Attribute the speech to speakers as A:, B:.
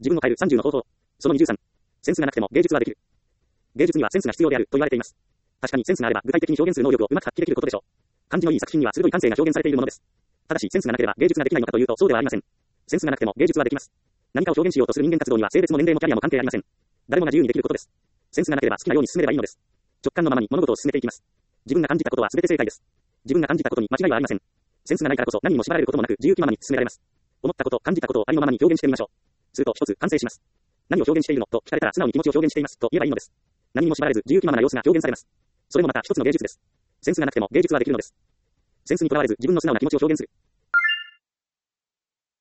A: 自分を変える30の方法。その23。センスがなくても芸術はできる。芸術にはセンスが必要であると言われています。確かにセンスがあれば具体的に表現する能力をうまく発揮できることでしょう。感じのいい作品には鋭い感性が表現されているものです。ただしセンスがなければ芸術ができないのかというとそうではありません。センスがなくても芸術はできます。何かを表現しようとする人間活動には性別も年齢もキャリアも関係ありません。誰もが自由にできることです。センスがなければ好きなように進めればいいのです。直感のままに物事を進めていきます。自分が感じたことは全て正解です。自分が感じたことに間違いはありません。センスがないからこそ何にも縛られることもなく自由気ままに進められます。思ったこと、感じたことをありのままに表現してみましょう。すると一つ完成します。何を表現しているのと聞かれたら素直に気持ちを表現していますと言えばいいのです。何にも縛られず自由気ままな様子が表現されます。それもまた一つの芸術です。センスがなくても芸術はできるのです。センスにとらわれず自分の素直な気持ちを表現する。